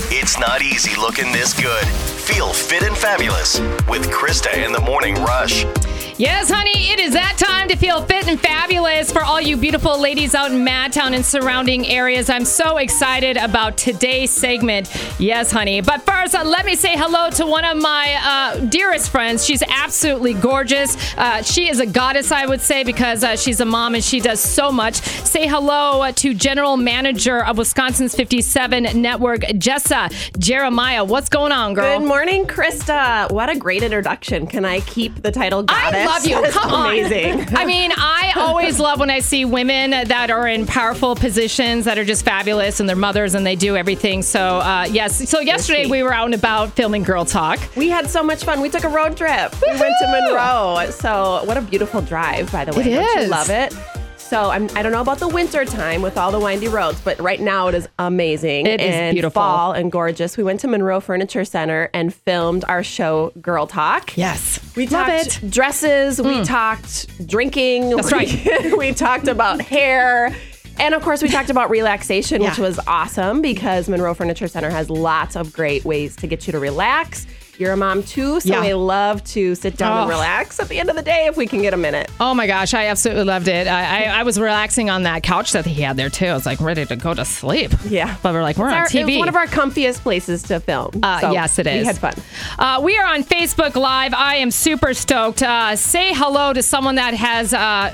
It's not easy looking this good. Feel fit and fabulous with Krista in the Morning Rush. Yes, honey, it is that time to feel fit and fabulous for all you beautiful ladies out in Madtown and surrounding areas. I'm so excited about today's segment. Yes, honey. But first, let me say hello to one of my dearest friends. She's absolutely gorgeous. She is a goddess, I would say, because she's a mom and she does so much. Say hello to General Manager of Wisconsin's 57 Network, Jessa Jeremiah. What's going on, girl? Good morning, Krista. What a great introduction. Can I keep the title goddess? I love you. Come on. Amazing. I mean, I always love when I see women that are in powerful positions that are just fabulous and they're mothers and they do everything. So, yes. So yesterday we were out and about filming Girl Talk. We had so much fun. We took a road trip. Woo-hoo! We went to Monroe. So what a beautiful drive, by the way. It Don't is. you love it? So I don't know about the winter time with all the windy roads, but right now it is amazing. It is beautiful. Fall and gorgeous. We went to Monroe Furniture Center and filmed our show Girl Talk. Yes. We love talked it. dresses. We talked drinking. That's right. We talked about hair. And of course, we talked about relaxation, which Yeah. was awesome because Monroe Furniture Center has lots of great ways to get you to relax. You're a mom too, so Yeah. we love to sit down and relax at the end of the day if we can get a minute. Oh my gosh, I absolutely loved it. I was relaxing on that couch that he had there too. I was like ready to go to sleep. Yeah. But we're like, we're on It TV. was one of our comfiest places to film. So yes, it is. We had fun. We are on Facebook Live. I am super stoked. Say hello to someone that has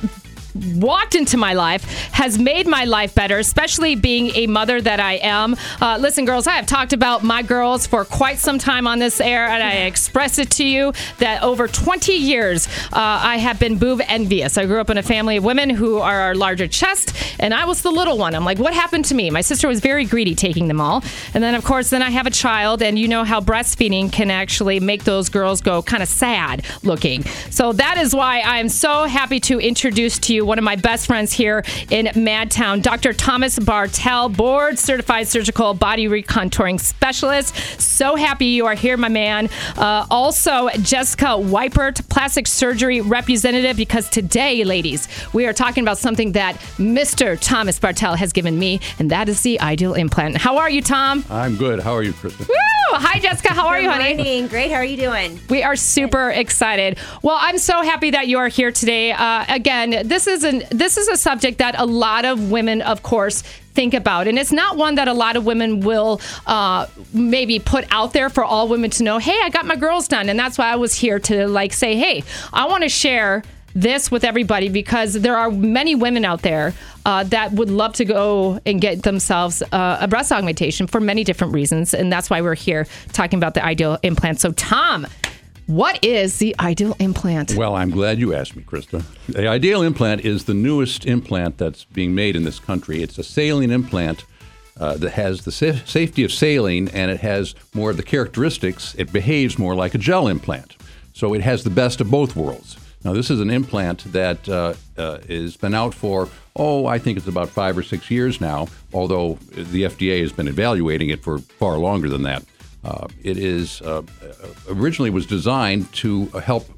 walked into my life, has made my life better, especially being a mother that I am. Listen, girls, I have talked about my girls for quite some time on this air, and I expressed it to you that over 20 years, I have been boob envious. I grew up in a family of women who are larger chest, and I was the little one. I'm like, what happened to me? My sister was very greedy, taking them all. And then, of course, then I have a child, and you know how breastfeeding can actually make those girls go kind of sad looking. So that is why I am so happy to introduce to you one of my best friends here in Madtown, Dr. Thomas Bartel, board certified surgical body recontouring specialist. So happy you are here, my man. Also, Jessica Weipert, plastic surgery representative, because today, ladies, we are talking about something that Mr. Thomas Bartel has given me, and that is the Ideal Implant. How are you, Tom? I'm good. How are you, Krista? Woo! Hi, Jessica. How are you, honey? Good morning. Great. How are you doing? We are super excited. Well, I'm so happy that you are here today. Again, this is a subject that a lot of women, of course, think about. And it's not one that a lot of women will maybe put out there for all women to know, hey, I got my girls done. And that's why I was here to say, hey, I want to share this with everybody because there are many women out there that would love to go and get themselves a breast augmentation for many different reasons. And that's why we're here talking about the Ideal Implant. So, Tom, what is the Ideal Implant? Well, I'm glad you asked me, Krista. The Ideal Implant is the newest implant that's being made in this country. It's a saline implant that has the safety of saline, and it has more of the characteristics. It behaves more like a gel implant. So it has the best of both worlds. Now, this is an implant that has been out for, I think it's about 5 or 6 years now, although the FDA has been evaluating it for far longer than that. It is originally was designed to help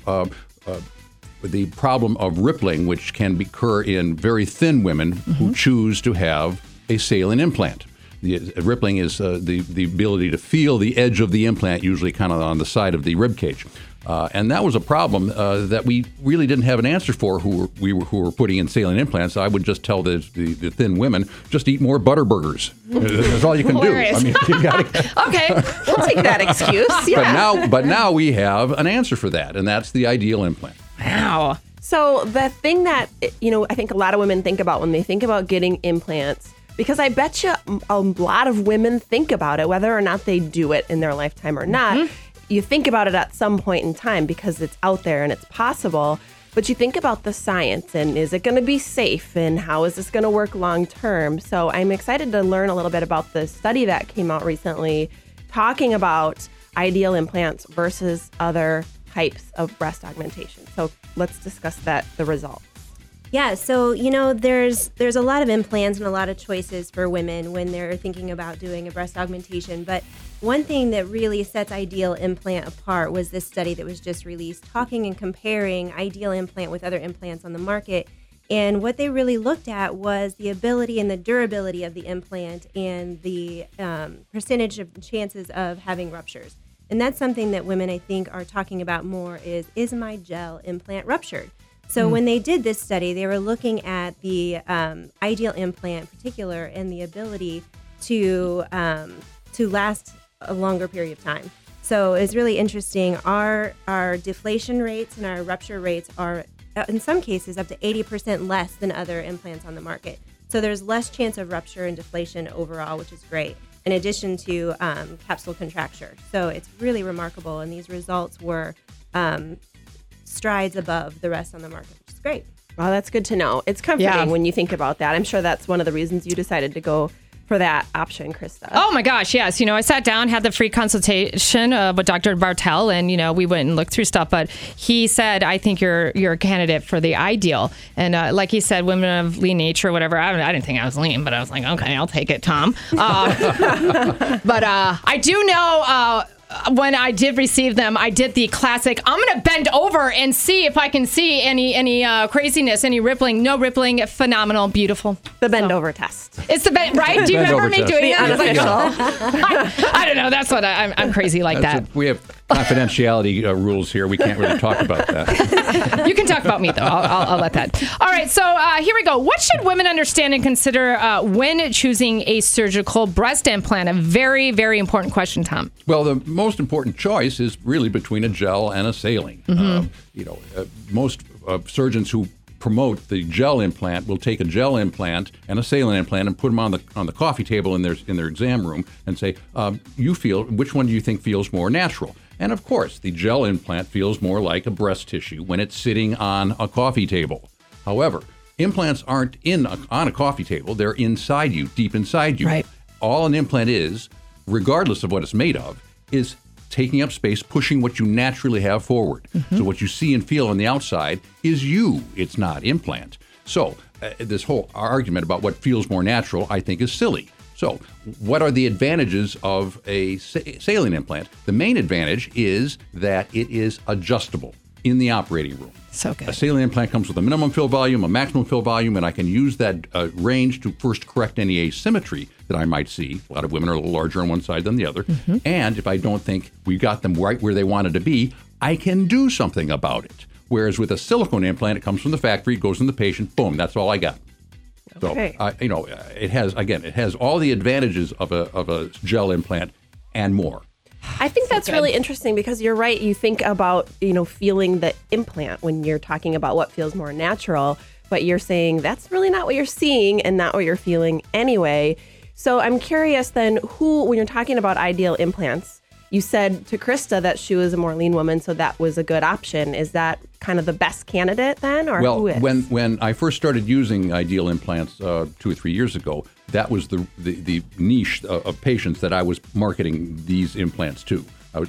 with the problem of rippling, which can occur in very thin women who choose to have a saline implant. The rippling is the ability to feel the edge of the implant, usually kind of on the side of the rib cage. And that was a problem that we really didn't have an answer for who were putting in saline implants. I would just tell the thin women, just eat more butter burgers. That's all you can do. I mean, you gotta, Okay. We'll take that excuse. Yeah. but now we have an answer for that, and that's the Ideal Implant. Wow. So the thing that, I think a lot of women think about when they think about getting implants, because I bet you a lot of women think about it, whether or not they do it in their lifetime or not. You think about it at some point in time because it's out there and it's possible, but you think about the science and is it going to be safe and how is this going to work long term? So I'm excited to learn a little bit about the study that came out recently talking about ideal implants versus other types of breast augmentation. So let's discuss the results. Yeah, so there's a lot of implants and a lot of choices for women when they're thinking about doing a breast augmentation. But one thing that really sets Ideal Implant apart was this study that was just released, talking and comparing Ideal Implant with other implants on the market, And what they really looked at was the ability and the durability of the implant and the percentage of chances of having ruptures. And that's something that women, I think, are talking about more is my gel implant ruptured? So when they did this study, they were looking at the ideal implant in particular and the ability to last a longer period of time. So it's really interesting. Our deflation rates and our rupture rates are, in some cases, up to 80% less than other implants on the market. So there's less chance of rupture and deflation overall, which is great, in addition to capsule contracture. So it's really remarkable, and these results were strides above the rest on the market, which is great. Well, that's good to know. It's comforting when you think about that. I'm sure that's one of the reasons you decided to go for that option, Krista. Oh my gosh, yes. I sat down, had the free consultation with Dr. Bartel, and we went and looked through stuff. But he said, "I think you're a candidate for the ideal." And like he said, women of lean nature, or whatever. I didn't think I was lean, but I was like, okay, I'll take it, Tom. But I do know. When I did receive them, I did the classic, I'm going to bend over and see if I can see any craziness, any rippling. No rippling. Phenomenal. Beautiful. The bend over test. It's the bend, right? Do you remember me doing that? Unofficial. I don't know. That's what I'm crazy like that. We have confidentiality rules here. We can't really talk about that. You can talk about me, though. I'll let that. All right. So here we go. What should women understand and consider when choosing a surgical breast implant? A very, very important question, Tom. Well, the most important choice is really between a gel and a saline. Most surgeons who promote the gel implant will take a gel implant and a saline implant and put them on the coffee table in their exam room and say, which one do you think feels more natural? And of course, the gel implant feels more like a breast tissue when it's sitting on a coffee table. However, implants aren't on a coffee table. They're inside you, deep inside you. Right. All an implant is, regardless of what it's made of, is taking up space, pushing what you naturally have forward. So what you see and feel on the outside is you. It's not implant. So this whole argument about what feels more natural, I think, is silly. So what are the advantages of a saline implant? The main advantage is that it is adjustable in the operating room. So good. A saline implant comes with a minimum fill volume, a maximum fill volume, and I can use that range to first correct any asymmetry that I might see. A lot of women are a little larger on one side than the other. And if I don't think we got them right where they wanted to be, I can do something about it. Whereas with a silicone implant, it comes from the factory, it goes in the patient, boom, that's all I got. Okay. So, it has all the advantages of a gel implant and more. I think that's really interesting because you're right. You think about, feeling the implant when you're talking about what feels more natural, but you're saying that's really not what you're seeing and not what you're feeling anyway. So I'm curious then when you're talking about ideal implants, you said to Krista that she was a more lean woman, so that was a good option. Is that kind of the best candidate then, or who is? When I first started using ideal implants 2 or 3 years ago, that was the niche of patients that I was marketing these implants to.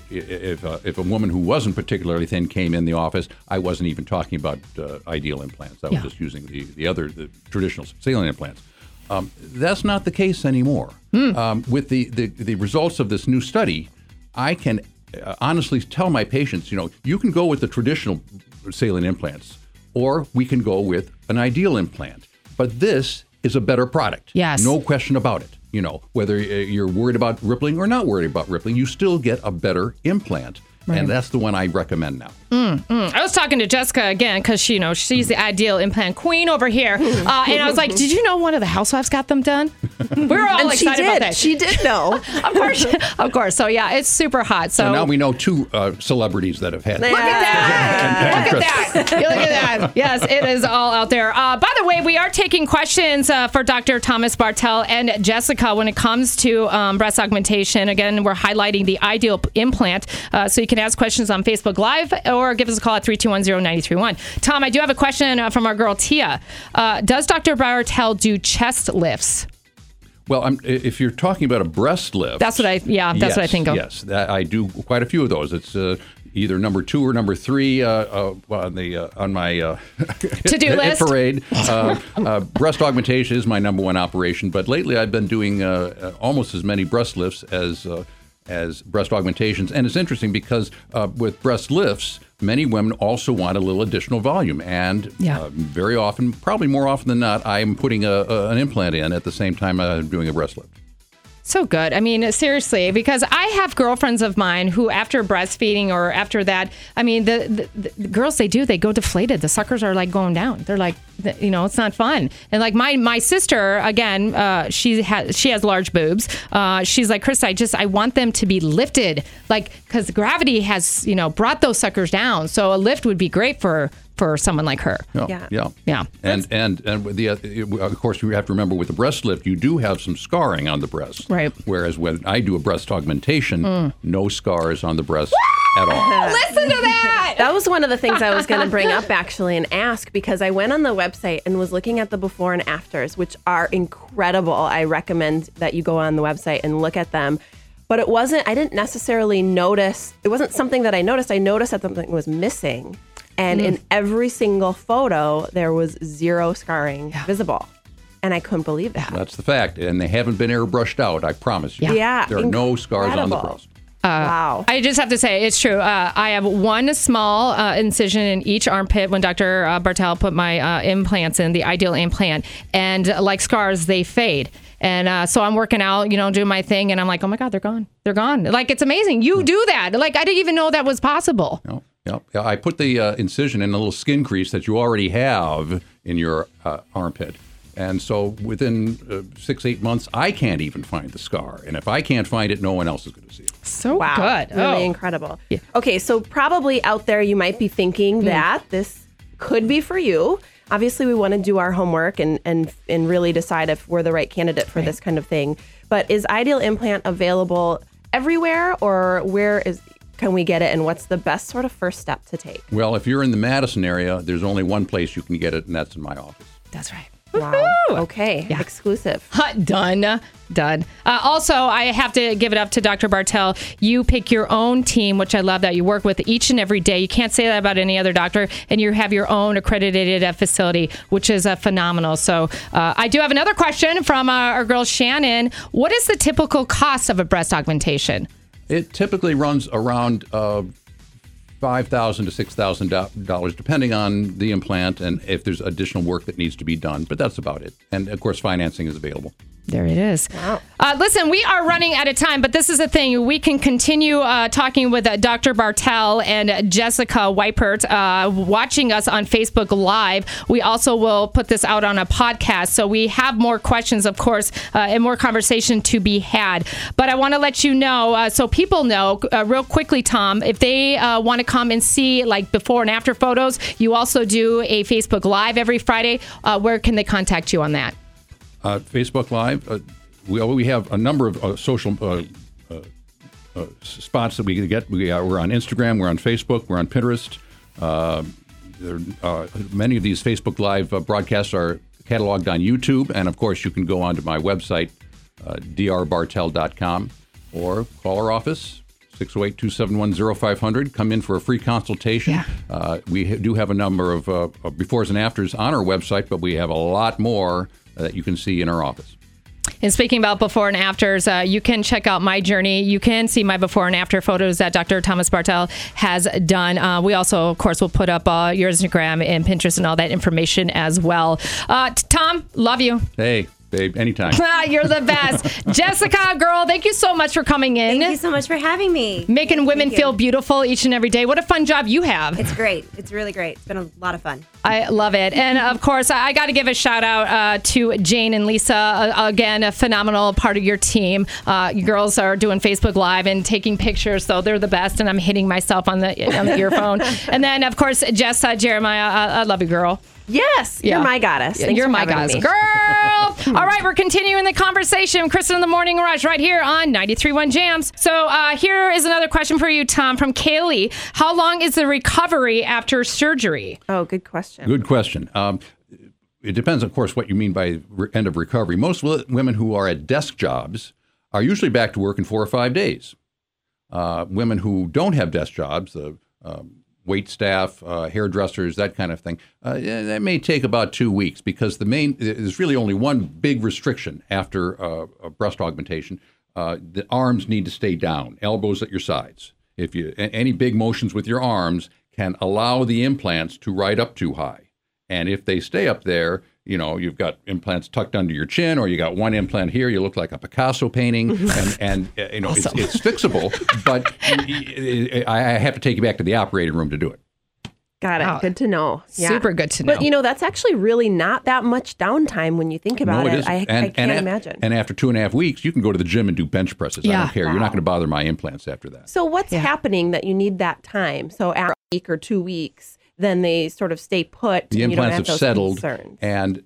If a woman who wasn't particularly thin came in the office, I wasn't even talking about ideal implants. I was just using the traditional saline implants. That's not the case anymore. With the results of this new study, I can honestly tell my patients, you can go with the traditional saline implants, or we can go with an ideal implant. But this is a better product. Yes. No question about it. Whether you're worried about rippling or not worried about rippling, you still get a better implant. Right. And that's the one I recommend now. I was talking to Jessica again because she's the ideal implant queen over here. And I was like, did you know one of the housewives got them done? We were all and excited about that. She did know. Of course. So, yeah, it's super hot. So now we know 2 celebrities that have had it. Look at that. Look at that. Yes, it is all out there. By the way, we are taking questions for Dr. Thomas Bartel and Jessica when it comes to breast augmentation. Again, we're highlighting the ideal implant. So you can ask questions on Facebook Live or give us a call at 321-0931. Tom, I do have a question from our girl Tia. Does Dr. Bartel do chest lifts? Well, if you're talking about a breast lift, that's what I think of. Yes, I do quite a few of those. It's either number 2 or number 3 on my to-do list. Parade. Breast augmentation is my number 1 operation, but lately I've been doing almost as many breast lifts as as breast augmentations. And it's interesting because with breast lifts, many women also want a little additional volume. And very often, probably more often than not, I'm putting an implant in at the same time I'm doing a breast lift. So good. I mean, seriously, because I have girlfriends of mine who, after breastfeeding or after that, I mean, the girls, they go deflated. The suckers are like going down. They're like, it's not fun. And like my sister, again, she has large boobs. She's like, Krista, I want them to be lifted, like, because gravity has, brought those suckers down. So a lift would be great for someone like her. Yeah. And of course, you have to remember with the breast lift, you do have some scarring on the breast. Right. Whereas when I do a breast augmentation, no scars on the breast at all. Listen to that! That was one of the things I was going to bring up actually and ask, because I went on the website and was looking at the before and afters, which are incredible. I recommend that you go on the website and look at them. But I didn't necessarily notice, it wasn't something that I noticed. I noticed that something was missing. And in every single photo, there was zero scarring visible. And I couldn't believe that. That's the fact. And they haven't been airbrushed out, I promise you. Yeah. There are no scars on the breast. Wow. I just have to say, it's true. I have one small incision in each armpit when Dr. Bartel put my implants in, the Ideal implant. And like scars, they fade. And so I'm working out, doing my thing. And I'm like, oh, my God, they're gone. They're gone. Like, it's amazing. You do that. Like, I didn't even know that was possible. No. Yeah, I put the incision in a little skin crease that you already have in your armpit. And so within 6-8 months, I can't even find the scar. And if I can't find it, no one else is going to see it. So good. Really incredible. Yeah. Okay, so probably out there you might be thinking that this could be for you. Obviously, we want to do our homework and really decide if we're the right candidate for this kind of thing. But is Ideal Implant available everywhere, or can we get it, and what's the best sort of first step to take? Well, if you're in the Madison area, there's only one place you can get it, and that's in my office. That's right. Wow. Okay. Yeah. Exclusive. Done. Also, I have to give it up to Dr. Bartel. You pick your own team, which I love that you work with each and every day. You can't say that about any other doctor. And you have your own accredited facility, which is phenomenal. So I do have another question from our girl Shannon. What is the typical cost of a breast augmentation? It typically runs around $5,000 to $6,000, depending on the implant and if there's additional work that needs to be done. But that's about it. And, of course, financing is available. There it is. Wow. Listen, we are running out of time, but this is the thing. We can continue talking with Dr. Bartel and Jessica Weipert watching us on Facebook Live. We also will put this out on a podcast. So we have more questions, of course, and more conversation to be had. But I want to let you know, so people know real quickly, Tom, if they want to come and see like before and after photos, you also do a Facebook Live every Friday. Where can they contact you on that? Facebook Live. We have a number of social spots that we can get. We're on Instagram, we're on Facebook, we're on Pinterest. Many of these Facebook Live broadcasts are cataloged on YouTube, and of course you can go onto my website, drbartel.com, or call our office, 608-271-0500. Come in for a free consultation. Yeah. We do have a number of befores and afters on our website, but we have a lot more that you can see in our office. And speaking about before and afters, you can check out my journey. You can see my before and after photos that Dr. Thomas Bartel has done. We also, of course, will put up your Instagram and Pinterest and all that information as well. Tom, love you. Hey, babe, anytime. You're the best. Jessica, girl, thank you so much for coming in. Thank you so much for having me. Making women feel beautiful each and every day. What a fun job you have. It's great. It's really great. It's been a lot of fun. I love it. And of course, I got to give a shout out to Jane and Lisa. Again, a phenomenal part of your team. You girls are doing Facebook Live and taking pictures, so they're the best. And I'm hitting myself on the earphone. And then, of course, Jess Jeremiah, I love you, girl. Yes, you're my goddess. Thanks you're for my having goddess, me. girl. All right, we're continuing the conversation. Kristen in the Morning Rush right here on 93.1 Jams. So here is another question for you, Tom, from Kaylee. How long is the recovery after surgery? Oh, good question. Good question. It depends, of course, what you mean by end of recovery. Most women who are at desk jobs are usually back to work in 4 or 5 days. Women who don't have desk jobs, wait staff, hairdressers, that kind of thing, that may take about 2 weeks because there's really only one big restriction after a breast augmentation. the arms need to stay down, elbows at your sides. If you any big motions with your arms can allow the implants to ride up too high. And if they stay up there, you've got implants tucked under your chin, or you got one implant here, you look like a Picasso painting, and awesome. it's fixable, but I have to take you back to the operating room to do it. Got it. Wow. Good to know. Yeah. Super good to know. But, that's actually really not that much downtime when you think about it. I can't imagine. And after 2.5 weeks, you can go to the gym and do bench presses. I don't care. Wow. You're not going to bother my implants after that. So what's happening that you need that time? So after a week or 2 weeks, then they sort of stay put. The implants have settled, concerns. And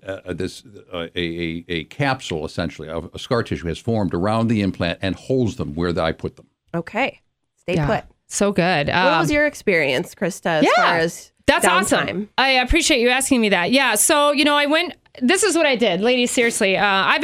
a capsule, essentially, of a scar tissue has formed around the implant and holds them where I put them. Okay. Stay put. So good. What was your experience, Krista, as far as that's downtime? Awesome. I appreciate you asking me that. Yeah. So, I went. This is what I did, ladies. Seriously,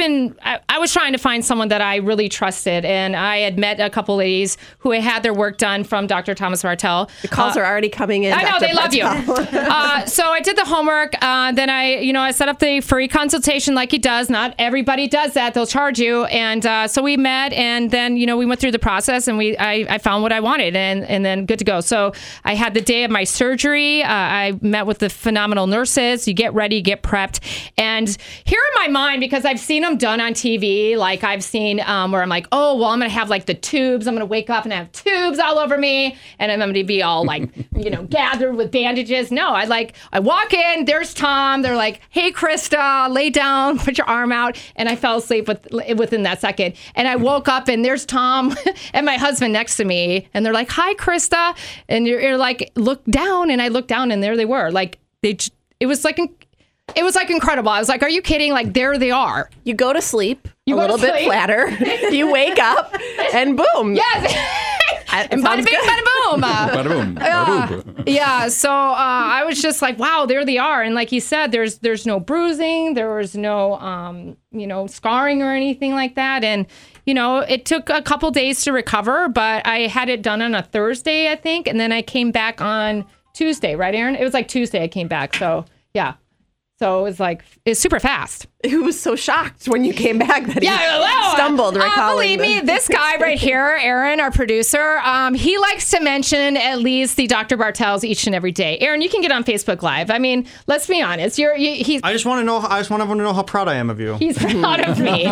I was trying to find someone that I really trusted, and I had met a couple ladies who had their work done from Dr. Thomas Bartel. The calls are already coming in. I know, Dr. they love you. So I did the homework. Then I set up the free consultation like he does. Not everybody does that; they'll charge you. And so we met, and then we went through the process, and I found what I wanted, and then good to go. So I had the day of my surgery. I met with the phenomenal nurses. You get ready, get prepped. And here in my mind, because I've seen them done on TV, like I've seen where I'm like, oh, well, I'm going to have like the tubes. I'm going to wake up and have tubes all over me. And I'm going to be all like, gathered with bandages. No, I walk in, there's Tom. They're like, hey, Krista, lay down, put your arm out. And I fell asleep within that second. And I woke up and there's Tom and my husband next to me. And they're like, hi, Krista. And you're like, look down. And I looked down and there they were. Like, it was like incredible. I was like, are you kidding? Like, there they are. You go to sleep a little bit flatter. You wake up and boom. Yes. And bada bing, bada boom. Bada boom. Bada boom. Yeah. So I was just like, wow, there they are. And like you said, there's no bruising. There was no, scarring or anything like that. And, it took a couple days to recover, but I had it done on a Thursday, I think. And then I came back on Tuesday, right, Aaron? It was like Tuesday I came back. So, yeah. So it's super fast. He was so shocked when you came back that he stumbled recalling. Believe me, this guy right here, Aaron, our producer, he likes to mention at least the Dr. Bartels each and every day. Aaron, you can get on Facebook Live. I mean, let's be honest. I just want everyone to know how proud I am of you. He's proud of me.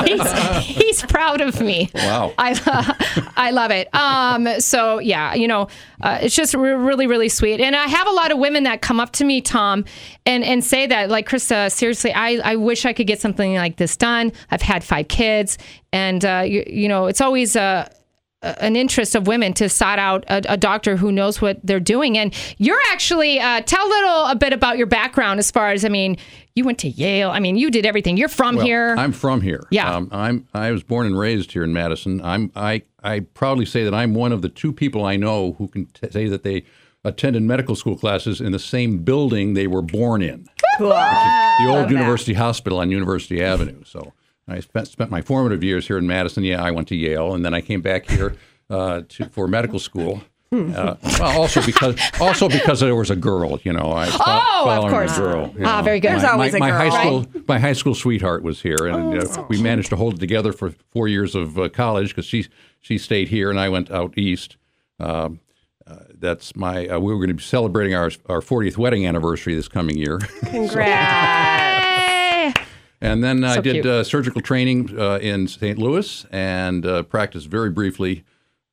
He's proud of me. Wow. I love it. So yeah, it's just really, really sweet. And I have a lot of women that come up to me, Tom, and say that, like, Krista, seriously, I wish I could get something like this done. I've had 5 kids, and it's always an interest of women to sought out a doctor who knows what they're doing. And you're actually tell a bit about your background as far as, you went to Yale. You did everything. You're from here. I'm from here. Yeah. I was born and raised here in Madison. I proudly say that I'm one of the 2 people I know who can say that they attended medical school classes in the same building they were born in. Cool. The old University Hospital on University Avenue. So I spent my formative years here in Madison. Yeah, I went to Yale, and then I came back here for medical school. Also because there was a girl, of course. A girl, very good. There's always a girl. My high school sweetheart was here, and we managed to hold it together for 4 years of college because she stayed here and I went out east. That's we were going to be celebrating our 40th wedding anniversary this coming year. Congrats. And then I did surgical training in St. Louis and practiced very briefly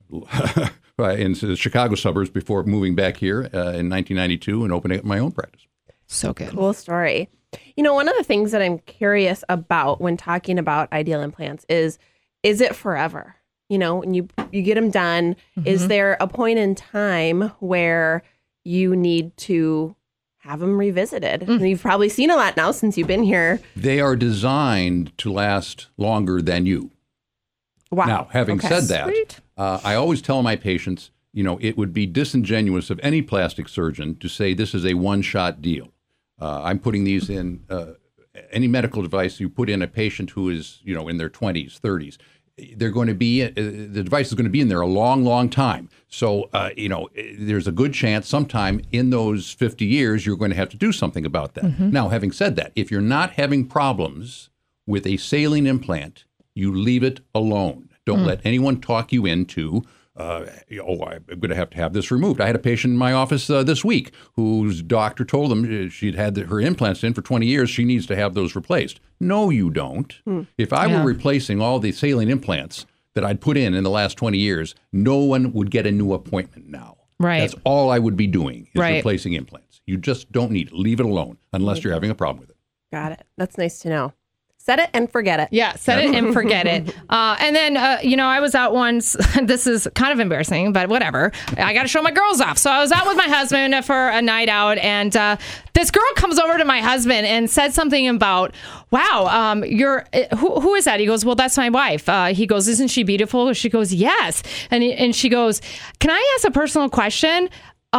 in the Chicago suburbs before moving back here in 1992 and opening up my own practice. So good. Cool story. One of the things that I'm curious about when talking about ideal implants is it forever? When you get them done, is there a point in time where you need to have them revisited? And you've probably seen a lot now since you've been here. They are designed to last longer than you. Wow. Now, having said that, I always tell my patients, it would be disingenuous of any plastic surgeon to say this is a one-shot deal. I'm putting these in any medical device you put in a patient who is, in their 20s, 30s. They're going to be, the device is going to be in there a long, long time. So, there's a good chance sometime in those 50 years, you're going to have to do something about that. Now, having said that, if you're not having problems with a saline implant, you leave it alone. Don't let anyone talk you into, I'm going to have this removed. I had a patient in my office this week whose doctor told them she'd had her implants in for 20 years. She needs to have those replaced. No, you don't. If I were replacing all the saline implants that I'd put in the last 20 years, no one would get a new appointment now. Right. That's all I would be doing is Right. replacing implants. You just don't need it. Leave it alone unless you're having a problem with it. Got it. That's nice to know. Set it and forget it. Yeah, set it and forget it. And then, I was out once. This is kind of embarrassing, but whatever. I got to show my girls off. So I was out with my husband for a night out, and this girl comes over to my husband and said something about, wow, who is that? He goes, well, that's my wife. He goes, isn't she beautiful? She goes, yes. And she goes, can I ask a personal question?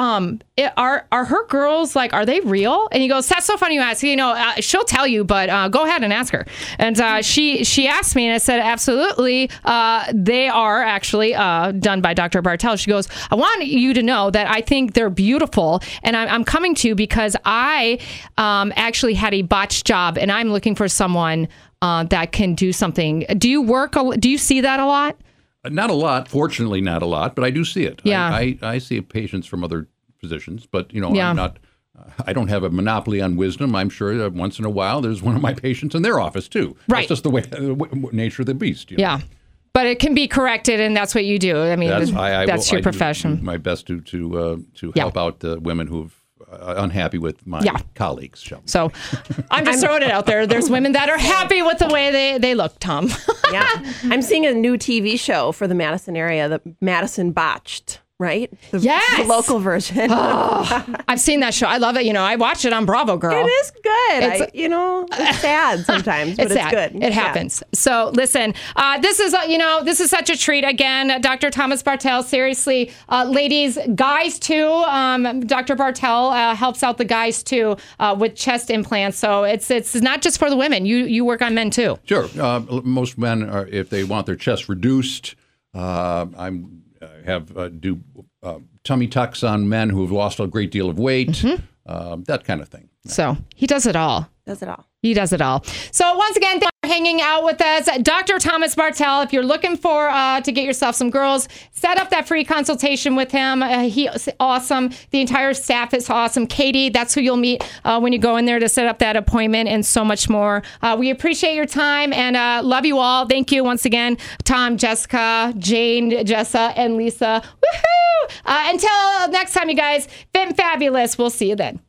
Are her girls, like, are they real? And he goes, that's so funny you ask. She'll tell you, but go ahead and ask her. And she asked me, and I said, absolutely. They are actually done by Dr. Bartel. She goes, I want you to know that I think they're beautiful, and I'm coming to you because I actually had a botched job, and I'm looking for someone that can do something. Do you see that a lot? Not a lot, fortunately, not a lot, but I do see it. Yeah. I see patients from other physicians, but Yeah. I'm not. I don't have a monopoly on wisdom. I'm sure that once in a while there's one of my patients in their office too. Right. That's just the nature of the beast. Yeah. But it can be corrected, and that's what you do. I mean, that's your profession. I do my best to help out the women who've unhappy with my colleagues. So I'm just throwing it out there. There's women that are happy with the way they look, Tom. Yeah. I'm seeing a new TV show for the Madison area, the Madison Botched, right? Yes. The local version. I've seen that show. I love it. I watch it on Bravo, girl. It is good. It's sad sometimes, but it's sad. good. It happens. So listen, this is such a treat. Again, Dr. Thomas Bartel, seriously, ladies, guys too. Dr. Bartel helps out the guys too with chest implants. So it's not just for the women. You work on men too. Sure. Most men are, if they want their chest reduced, do tummy tucks on men who have lost a great deal of weight, that kind of thing. So he does it all. He does it all. So once again, thanks for hanging out with us. Dr. Thomas Bartel, if you're looking for to get yourself some girls, set up that free consultation with him. He's awesome. The entire staff is awesome. Katie, that's who you'll meet when you go in there to set up that appointment, and so much more. We appreciate your time and love you all. Thank you once again, Tom, Jessica, Jane, Jessa, and Lisa. Woohoo! Until next time, you guys, fit and fabulous. We'll see you then.